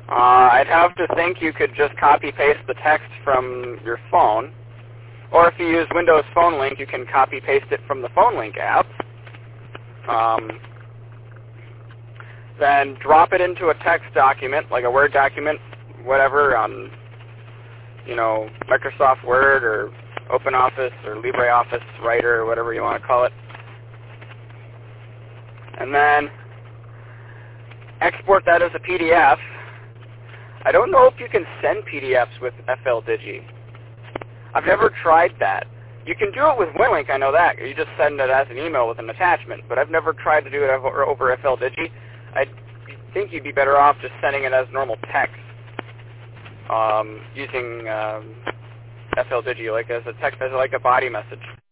I'd have to think you could just copy-paste the text from your phone. Or if you use Windows Phone Link, you can copy-paste it from the Phone Link app. Then drop it into a text document, like a Word document, whatever, on, Microsoft Word or OpenOffice or LibreOffice Writer or whatever you want to call it. And then export that as a PDF. I don't know if you can send PDFs with FLDigi. I've never tried that. You can do it with WinLink, I know that. You just send it as an email with an attachment, but I've never tried to do it over FLDigi. I think you'd be better off just sending it as normal text, using FLDigi, like as a text, as like a body message.